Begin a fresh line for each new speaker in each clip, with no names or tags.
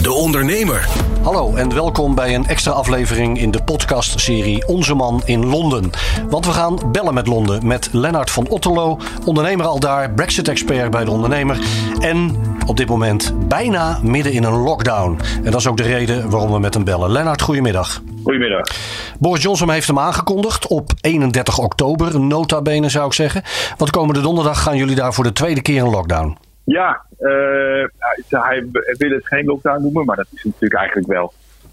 De Ondernemer.
Hallo en welkom bij een extra aflevering in de podcastserie Onze Man in Londen. Want we gaan bellen met Londen met Lennart van Otterlo, ondernemer al daar, Brexit-expert bij De Ondernemer. En op dit moment bijna midden in een lockdown. En dat is ook de reden waarom we met hem bellen. Lennart, goedemiddag.
Goedemiddag.
Boris Johnson heeft hem aangekondigd op 31 oktober, nota bene zou ik zeggen. Want komende donderdag gaan jullie daar voor de tweede keer in lockdown.
Ja, hij wil het geen lockdown noemen, maar dat is het natuurlijk eigenlijk wel.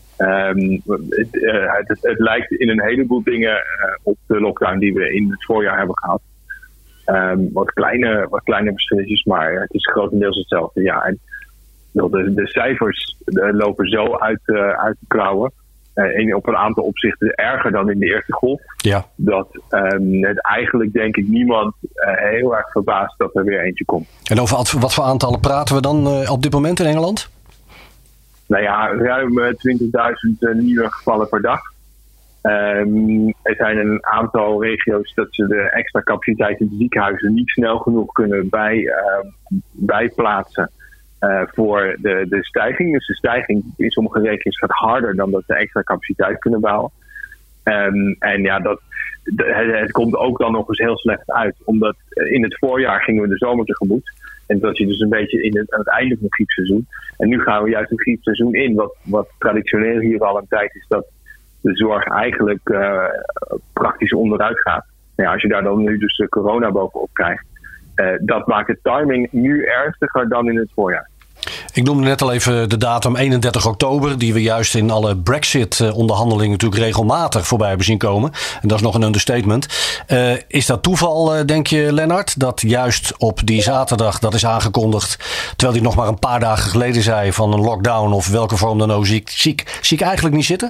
Het lijkt in een heleboel dingen op de lockdown die we in het voorjaar hebben gehad. Wat kleine verschilletjes, maar het is grotendeels hetzelfde. Ja, en de cijfers lopen zo uit de klauwen. Op een aantal opzichten erger dan in de eerste golf. Ja. Dat het eigenlijk, denk ik, niemand heel erg verbaast dat er weer eentje komt.
En over wat voor aantallen praten we dan op dit moment in Engeland?
Nou ja, ruim 20.000 nieuwe gevallen per dag. Er zijn een aantal regio's dat ze de extra capaciteit in de ziekenhuizen niet snel genoeg kunnen bijplaatsen. Voor de stijging. Dus de stijging in sommige regio's gaat harder dan dat ze extra capaciteit kunnen bouwen. En ja, het komt ook dan nog eens heel slecht uit. Omdat in het voorjaar gingen we de zomer tegemoet. En dat je dus een beetje aan het einde van het griepseizoen. En nu gaan we juist het griepseizoen in. Wat traditioneel hier al een tijd is dat de zorg eigenlijk praktisch onderuit gaat. Nou ja, als je daar dan nu dus de corona bovenop krijgt. Dat maakt de timing nu ernstiger dan in het voorjaar.
Ik noemde net al even de datum 31 oktober... die we juist in alle Brexit-onderhandelingen natuurlijk regelmatig voorbij hebben zien komen. En dat is nog een understatement. Is dat toeval, denk je, Lennart? Dat juist op die zaterdag dat is aangekondigd... terwijl hij nog maar een paar dagen geleden zei van een lockdown... of welke vorm dan ook, zie ik eigenlijk niet zitten?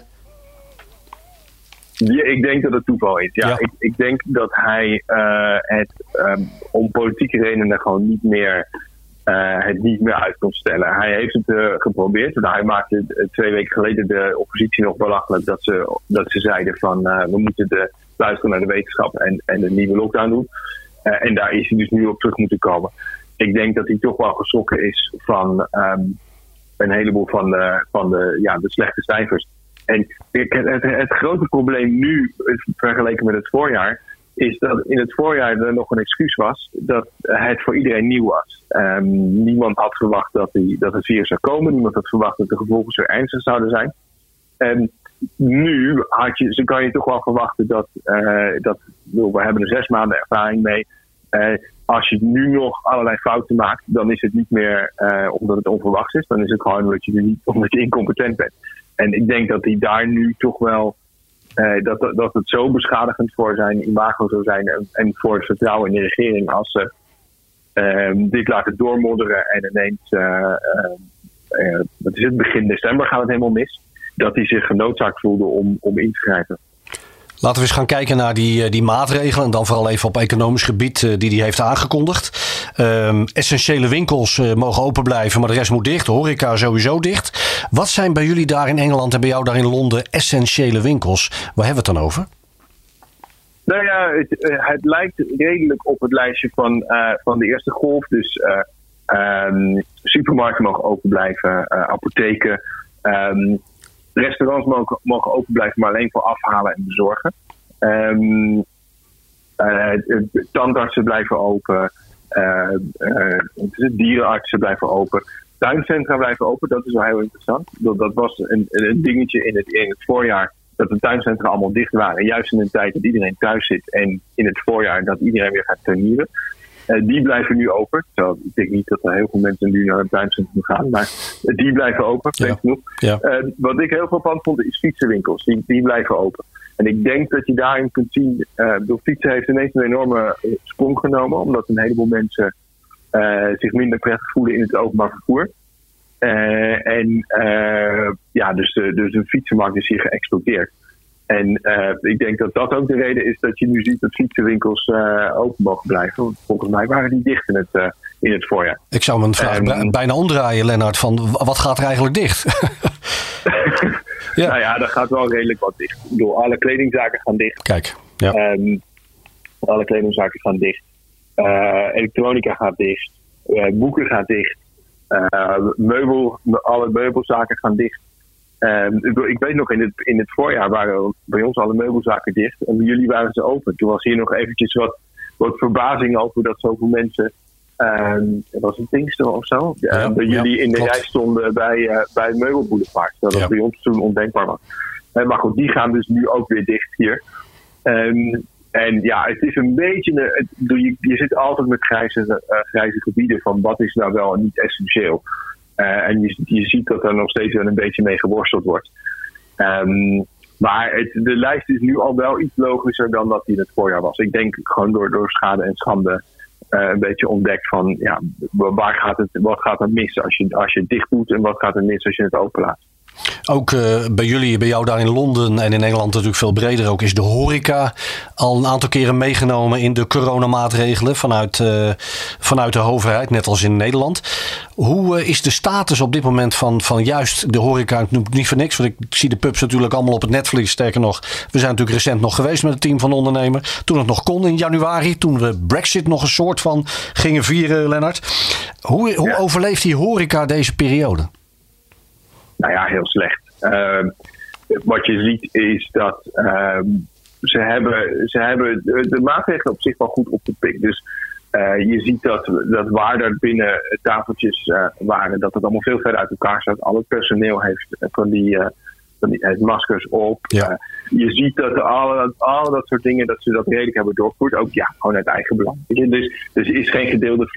Ja, ik denk dat het toeval is. Ja. Ik denk dat hij het om politieke redenen gewoon niet meer uit kon stellen. Hij heeft het geprobeerd. Hij maakte 2 weken geleden de oppositie nog belachelijk dat ze zeiden van we moeten luisteren naar de wetenschap en de nieuwe lockdown doen. En daar is hij dus nu op terug moeten komen. Ik denk dat hij toch wel geschrokken is van een heleboel van de slechte cijfers. En het grote probleem nu, vergeleken met het voorjaar, is dat in het voorjaar er nog een excuus was dat het voor iedereen nieuw was. Niemand had verwacht dat het virus zou komen. Niemand had verwacht dat de gevolgen zo ernstig zouden zijn. En nu kan je toch wel verwachten dat we hebben er 6 maanden ervaring mee. Als je nu nog allerlei fouten maakt, dan is het niet meer omdat het onverwachts is. Dan is het gewoon omdat je incompetent bent. En ik denk dat hij daar nu toch wel... dat het zo beschadigend voor zijn imago zou zijn... en voor het vertrouwen in de regering... als ze dit laten doormodderen... en ineens... begin december gaat het helemaal mis... dat hij zich genoodzaakt voelde om in te grijpen.
Laten we eens gaan kijken naar die maatregelen. En dan vooral even op economisch gebied die hij heeft aangekondigd. Essentiële winkels mogen open blijven, maar de rest moet dicht. Horeca sowieso dicht. Wat zijn bij jullie daar in Engeland en bij jou daar in Londen essentiële winkels? Waar hebben we het dan over?
Nou ja, het lijkt redelijk op het lijstje van de eerste golf. Dus supermarkten mogen open blijven, apotheken... restaurants mogen open blijven, maar alleen voor afhalen en bezorgen. Tandartsen blijven open. Dierenartsen blijven open. Tuincentra blijven open. Dat is wel heel interessant. Dat was een dingetje in het voorjaar. Dat de tuincentra allemaal dicht waren. Juist in een tijd dat iedereen thuis zit. En in het voorjaar dat iedereen weer gaat tuinieren. Die blijven nu open. Zo, ik denk niet dat er heel veel mensen nu naar het tuincentrum gaan. Maar die blijven open, genoeg. Ja. Wat ik heel frappant vond is fietsenwinkels. Die blijven open. En ik denk dat je daarin kunt zien... door fietsen heeft ineens een enorme sprong genomen. Omdat een heleboel mensen zich minder prettig voelen in het openbaar vervoer. Dus de fietsenmarkt is hier geëxplodeerd. En ik denk dat dat ook de reden is dat je nu ziet dat fietsenwinkels open mogen blijven. Want volgens mij waren die dicht in het voorjaar.
Ik zou mijn vraag bijna omdraaien, Lennart, van wat gaat er eigenlijk dicht?
Ja. Nou ja, er gaat wel redelijk wat dicht. Ik bedoel, alle kledingzaken gaan dicht.
Kijk, ja.
Alle kledingzaken gaan dicht. Elektronica gaat dicht. Boeken gaat dicht. Alle meubelzaken gaan dicht. Ik weet nog, in het voorjaar waren bij ons alle meubelzaken dicht. En bij jullie waren ze open. Toen was hier nog eventjes wat verbazing over dat zoveel mensen... was het Pinkster of zo? Bij jullie in de rij stonden bij het Meubelboulevard. Dat bij ons toen ondenkbaar was. Maar goed, die gaan dus nu ook weer dicht hier. En ja, het is een beetje... Je zit altijd met grijze gebieden van wat is nou wel niet essentieel. En je ziet dat er nog steeds wel een beetje mee geworsteld wordt. Maar de lijst is nu al wel iets logischer dan dat die in het voorjaar was. Ik denk gewoon door schade en schande een beetje ontdekt van... ja, wat gaat er mis als je het dicht doet en wat gaat er mis als je het openlaat.
Ook bij jou daar in Londen en in Engeland natuurlijk veel breder ook... is de horeca al een aantal keren meegenomen in de coronamaatregelen vanuit de overheid, net als in Nederland. Hoe is de status op dit moment van juist de horeca? Ik noem het niet voor niks, want ik zie de pubs natuurlijk allemaal op het netvlies. Sterker nog, we zijn natuurlijk recent nog geweest met het team van de ondernemer. Toen het nog kon in januari, toen we Brexit nog een soort van gingen vieren, Lennart. Hoe overleeft die horeca deze periode?
Nou ja, heel slecht. Wat je ziet is dat ze hebben de maatregelen op zich wel goed op de pik. Dus je ziet dat waar er binnen tafeltjes waren, dat het allemaal veel verder uit elkaar staat. Al het personeel heeft van die maskers op. Ja. Je ziet dat al dat soort dingen, dat ze dat redelijk hebben doorgevoerd. Ook gewoon uit eigen belang. Dus er is geen gedeelde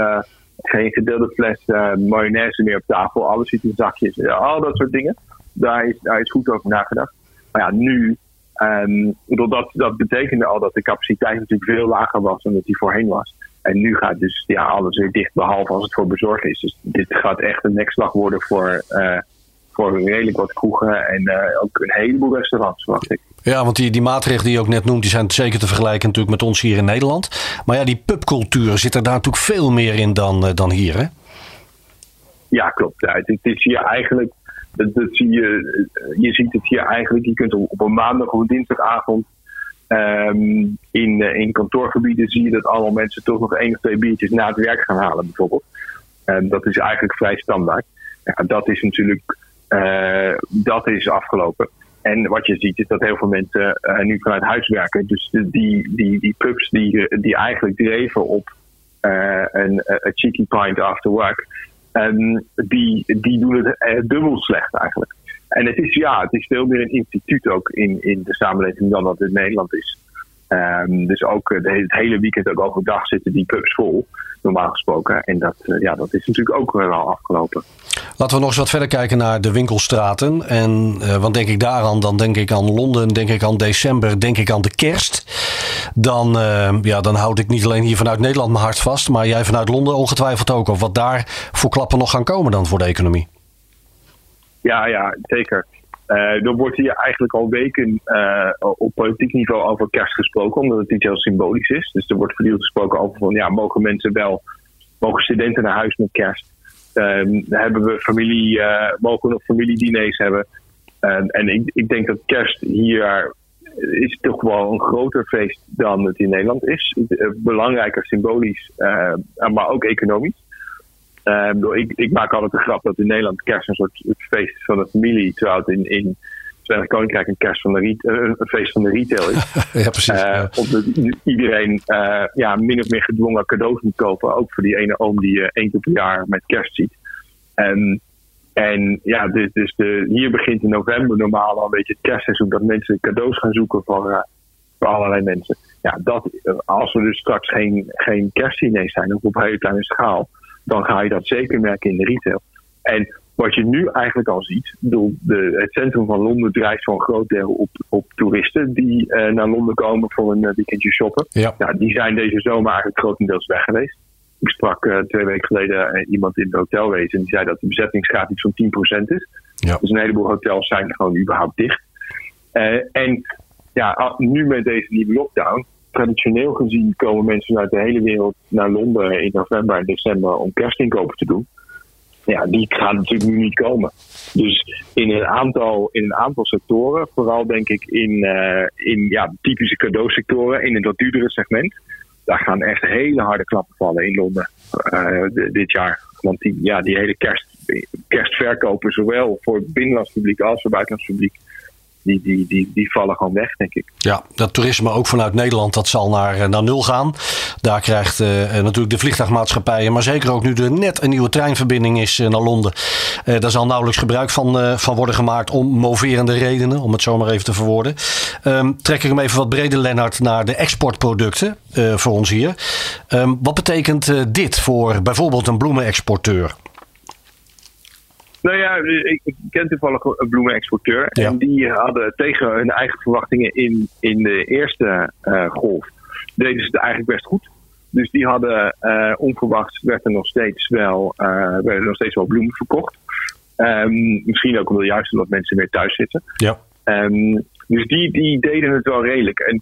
fles mayonaise meer op tafel. Alles zit in zakjes. Al dat soort dingen. Daar is goed over nagedacht. Maar ja, nu... dat betekende al dat de capaciteit natuurlijk veel lager was dan dat die voorheen was. En nu gaat dus alles weer dicht, behalve als het voor bezorgd is. Dus dit gaat echt een nekslag worden voor redelijk wat kroegen en ook een heleboel restaurants, verwacht ik.
Ja, want die maatregelen die je ook net noemt, die zijn zeker te vergelijken natuurlijk met ons hier in Nederland. Maar ja, die pubcultuur zit er daar natuurlijk veel meer in dan hier, hè? Ja,
klopt. Ja, het is hier eigenlijk... Je ziet het hier eigenlijk. Je kunt op een maandag of een dinsdagavond in kantoorgebieden zie je dat allemaal mensen toch nog 1 of 2 biertjes na het werk gaan halen, bijvoorbeeld. Dat is eigenlijk vrij standaard. Ja, dat is natuurlijk dat is afgelopen. En wat je ziet is dat heel veel mensen nu vanuit huis werken. Dus die pubs die eigenlijk dreven op een cheeky pint after work, die doen het dubbel slecht eigenlijk. En het is veel meer een instituut ook in de samenleving dan dat het in Nederland is. Dus ook het hele weekend ook overdag zitten die pubs vol, normaal gesproken. En dat is natuurlijk ook wel afgelopen.
Laten we nog eens wat verder kijken naar de winkelstraten. En wat denk ik daaraan? Dan denk ik aan Londen, denk ik aan december, denk ik aan de kerst. Dan houd ik niet alleen hier vanuit Nederland mijn hart vast, maar jij vanuit Londen ongetwijfeld ook. Of wat daar voor klappen nog gaan komen dan voor de economie?
Ja, zeker. Er wordt hier eigenlijk al weken op politiek niveau over kerst gesproken, omdat het iets heel symbolisch is. Dus er wordt voortdurend gesproken over van, mogen studenten naar huis met kerst? Mogen we nog familiediners hebben? En ik denk dat kerst hier is toch wel een groter feest dan het in Nederland is. Belangrijker symbolisch, maar ook economisch. Ik maak altijd de grap dat in Nederland kerst een soort feest van de familie, terwijl het in het Verenigd Koninkrijk een feest van de retail is.
Ja, precies.
Omdat iedereen min of meer gedwongen cadeaus moet kopen. Ook voor die ene oom die je 1 keer per jaar met kerst ziet. Hier begint in november normaal al een beetje het kerstseizoen, dat mensen cadeaus gaan zoeken voor allerlei mensen. Ja, als we dus straks geen kerstdiners zijn, of op een hele kleine schaal, dan ga je dat zeker merken in de retail. En wat je nu eigenlijk al ziet, het centrum van Londen draait voor een groot deel op toeristen die naar Londen komen voor een weekendje shoppen. Ja. Nou, die zijn deze zomer eigenlijk grotendeels weg geweest. Ik sprak 2 weken geleden iemand in het hotelwezen en die zei dat de bezettingsgraad iets van 10% is. Ja. Dus een heleboel hotels zijn gewoon überhaupt dicht. Nu met deze nieuwe lockdown, traditioneel gezien komen mensen uit de hele wereld naar Londen in november en december om kerstinkopen te doen. Ja, die gaan natuurlijk nu niet komen. Dus in een aantal sectoren, vooral denk ik in typische cadeausectoren, in een wat duurdere segment, daar gaan echt hele harde klappen vallen in Londen dit jaar. Want die hele kerstverkopen, zowel voor het binnenlands publiek als voor het buitenlands publiek, die vallen gewoon weg, denk ik.
Ja, dat toerisme ook vanuit Nederland, dat zal naar 0 gaan. Daar krijgt natuurlijk de vliegtuigmaatschappijen, maar zeker ook nu er net een nieuwe treinverbinding is naar Londen. Daar zal nauwelijks gebruik van worden gemaakt om moverende redenen, om het zo maar even te verwoorden. Trek ik hem even wat breder, Lennart, naar de exportproducten voor ons hier. Wat betekent dit voor bijvoorbeeld een bloemenexporteur?
Nou ja, ik ken toevallig een bloemenexporteur. Ja. En die hadden tegen hun eigen verwachtingen in de eerste golf, deden ze het eigenlijk best goed. Dus die hadden onverwachts werden nog steeds wel bloemen verkocht. Misschien ook omdat mensen meer thuis zitten. Ja. Dus die deden het wel redelijk. En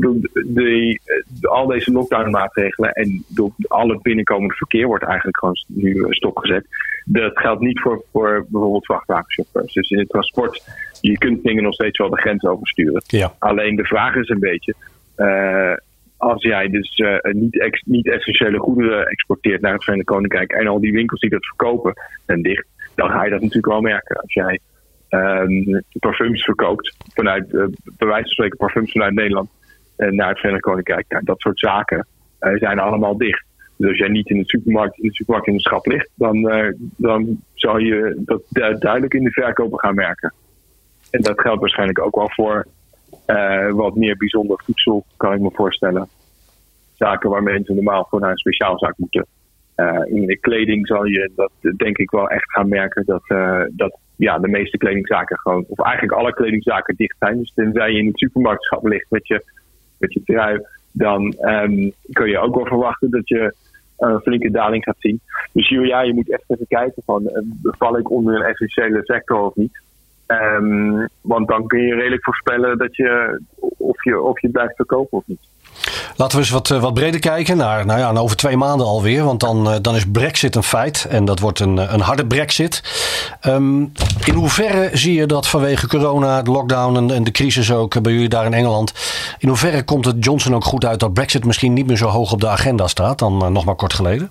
al deze lockdown-maatregelen en door al het binnenkomende verkeer wordt eigenlijk gewoon nu stopgezet. Dat geldt niet voor bijvoorbeeld vrachtwagenchauffeurs. Dus in het transport, je kunt dingen nog steeds wel de grens oversturen. Ja. Alleen de vraag is een beetje, als jij dus niet essentiële goederen exporteert naar het Verenigd Koninkrijk en al die winkels die dat verkopen zijn dicht, dan ga je dat natuurlijk wel merken. Als jij parfums verkoopt vanuit, bij wijze van spreken parfums vanuit Nederland naar het Verenigd Koninkrijk, dat soort zaken zijn allemaal dicht. Dus als jij niet in de supermarkt in de schap ligt, dan zal je dat duidelijk in de verkopen gaan merken. En dat geldt waarschijnlijk ook wel voor wat meer bijzonder voedsel, kan ik me voorstellen. Zaken waar mensen normaal voor naar een speciaalzaak moeten. In de kleding zal je dat denk ik wel echt gaan merken dat de meeste kledingzaken gewoon, of eigenlijk alle kledingzaken dicht zijn. Dus tenzij je in het supermarktschap ligt met je trui, dan kun je ook wel verwachten dat je een flinke daling gaat zien. Dus je moet echt even kijken van, val ik onder een essentiële sector of niet? Want dan kun je redelijk voorspellen dat of je blijft verkopen of niet.
Laten we eens wat breder kijken naar over 2 maanden alweer. Want dan is Brexit een feit. En dat wordt een harde Brexit. In hoeverre zie je dat vanwege corona, de lockdown en de crisis ook bij jullie daar in Engeland. In hoeverre komt het Johnson ook goed uit dat Brexit misschien niet meer zo hoog op de agenda staat dan nog maar kort geleden?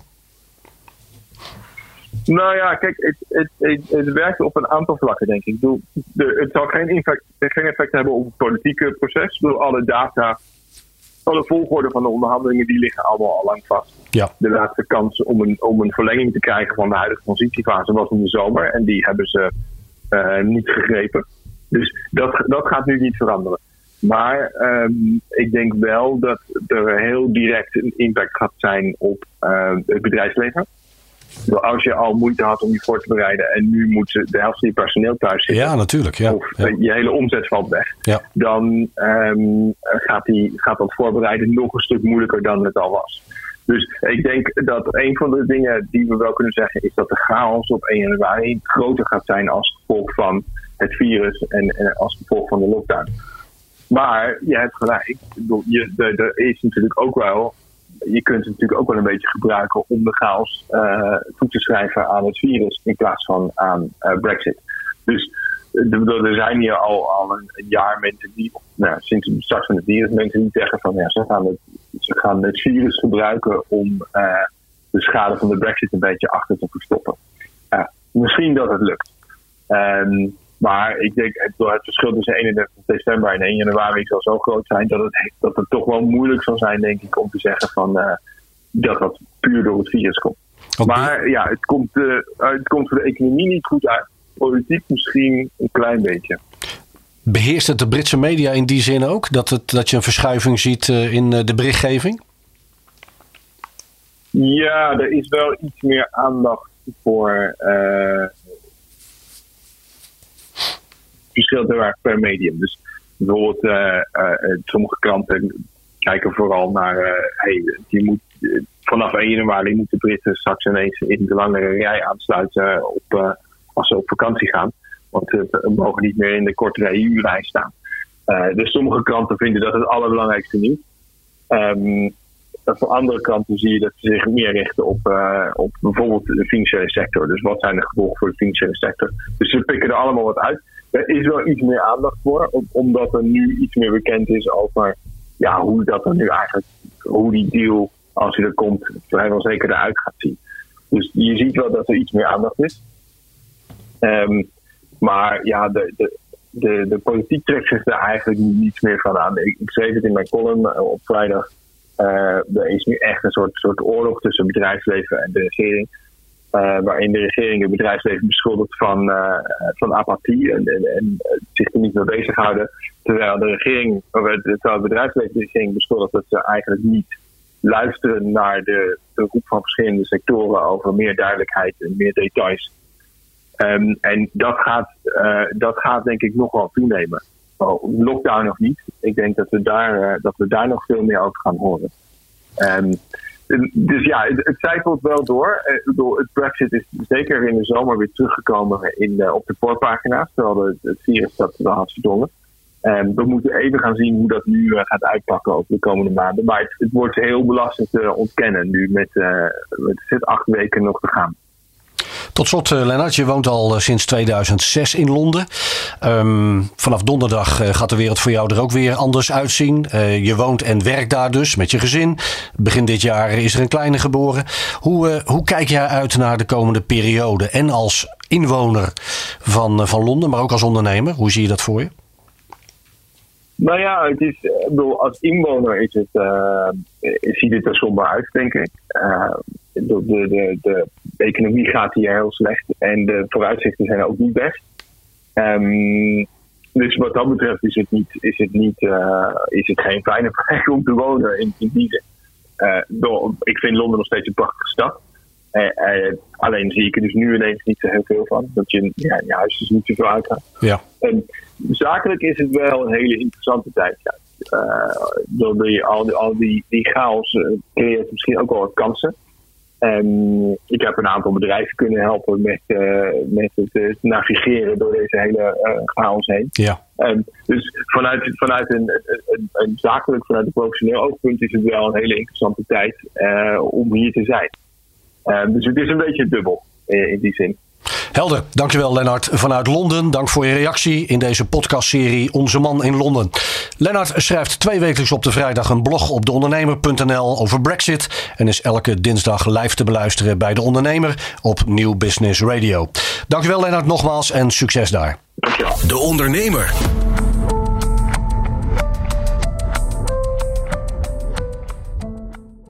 Nou ja, kijk, het werkt op een aantal vlakken, denk ik. Het zal geen effect hebben op het politieke proces. Alle data, alle volgorde van de onderhandelingen, die liggen allemaal al lang vast. Ja. De laatste kans om een verlenging te krijgen van de huidige transitiefase was in de zomer. En die hebben ze niet gegrepen. Dus dat gaat nu niet veranderen. Maar ik denk wel dat er heel direct een impact gaat zijn op het bedrijfsleven. Als je al moeite had om je voor te bereiden en nu moet de helft van je personeel thuis zitten.
Ja, natuurlijk. Ja.
Of je hele omzet valt weg. Ja. Dan gaat dat voorbereiden nog een stuk moeilijker dan het al was. Dus ik denk dat een van de dingen die we wel kunnen zeggen is dat de chaos op 1 januari groter gaat zijn als gevolg van het virus en als gevolg van de lockdown. Maar je hebt gelijk. Er is natuurlijk ook wel. Je kunt het natuurlijk ook wel een beetje gebruiken om de chaos toe te schrijven aan het virus in plaats van aan Brexit. Dus er zijn hier al een jaar mensen die, sinds de start van het virus, mensen die zeggen van ze gaan het virus gebruiken om de schade van de Brexit een beetje achter te verstoppen. Misschien dat het lukt. Maar ik denk het verschil tussen 31 december en 1 januari zal zo groot zijn dat het toch wel moeilijk zal zijn, denk ik, om te zeggen van dat puur door het virus komt. Okay. Maar ja, het komt voor de economie niet goed uit. Politiek misschien een klein beetje.
Beheerst het de Britse media in die zin ook? Dat je een verschuiving ziet in de berichtgeving?
Ja, er is wel iets meer aandacht voor. Verschilt heel erg per medium. Dus bijvoorbeeld sommige kranten kijken vooral naar vanaf 1 januari moeten Britten straks ineens in de langere rij aansluiten als ze op vakantie gaan. Want ze mogen niet meer in de kortere EU-rij staan. Dus sommige kranten vinden dat het allerbelangrijkste niet. Voor andere kranten zie je dat ze zich meer richten op bijvoorbeeld de financiële sector. Dus wat zijn de gevolgen voor de financiële sector? Dus ze pikken er allemaal wat uit. Er is wel iets meer aandacht voor, omdat er nu iets meer bekend is over hoe dat er nu eigenlijk hoe die deal, als hij er komt, vrijwel zeker eruit gaat zien. Dus je ziet wel dat er iets meer aandacht is. Maar ja, de politiek trekt zich er eigenlijk niets meer van aan. Ik schreef het in mijn column op vrijdag. Er is nu echt een soort oorlog tussen het bedrijfsleven en de regering. Waarin de regering het bedrijfsleven beschuldigt van apathie en zich er niet mee bezighouden. Terwijl het bedrijfsleven de regering beschuldigt dat ze eigenlijk niet luisteren naar de roep van verschillende sectoren over meer duidelijkheid en meer details. En dat gaat denk ik nog wel toenemen. Lockdown nog niet. Ik denk dat we daar nog veel meer over gaan horen. Dus ja, het cijfert wel door. Het Brexit is zeker in de zomer weer teruggekomen op de voorpagina's, terwijl het virus dat wel had verdrongen. We moeten even gaan zien hoe dat nu gaat uitpakken over de komende maanden. Maar het wordt heel belastend te ontkennen nu met 8 weken nog te gaan.
Tot slot, Lennart, je woont al sinds 2006 in Londen. Vanaf donderdag gaat de wereld voor jou er ook weer anders uitzien. Je woont en werkt daar dus met je gezin. Begin dit jaar is er een kleine geboren. Hoe kijk jij uit naar de komende periode? En als inwoner van Londen, maar ook als ondernemer, hoe zie je dat voor je?
Nou ja, als inwoner ziet het er somber uit, denk ik. De economie gaat hier heel slecht en de vooruitzichten zijn ook niet best. Dus wat dat betreft is het geen fijne plek om te wonen in die zin. Ik vind Londen nog steeds een prachtige stad. Alleen zie ik er dus nu ineens niet zo heel veel van. Dat je je huis dus niet zoveel uitgaat. Ja. Zakelijk is het wel een hele interessante tijd. Door al die chaos creëert misschien ook wel wat kansen. Ik heb een aantal bedrijven kunnen helpen met het navigeren door deze hele chaos heen. Ja. Dus vanuit een zakelijk, vanuit een professioneel oogpunt is het wel een hele interessante tijd om hier te zijn. Dus het is een beetje dubbel in die zin.
Helder, dankjewel Lennart vanuit Londen. Dank voor je reactie in deze podcastserie Onze Man in Londen. Lennart schrijft 2 wekelijks op de vrijdag een blog op deondernemer.nl over Brexit. En is elke dinsdag live te beluisteren bij De Ondernemer op Nieuw Business Radio. Dankjewel Lennart nogmaals en succes daar.
Dankjewel.
De Ondernemer.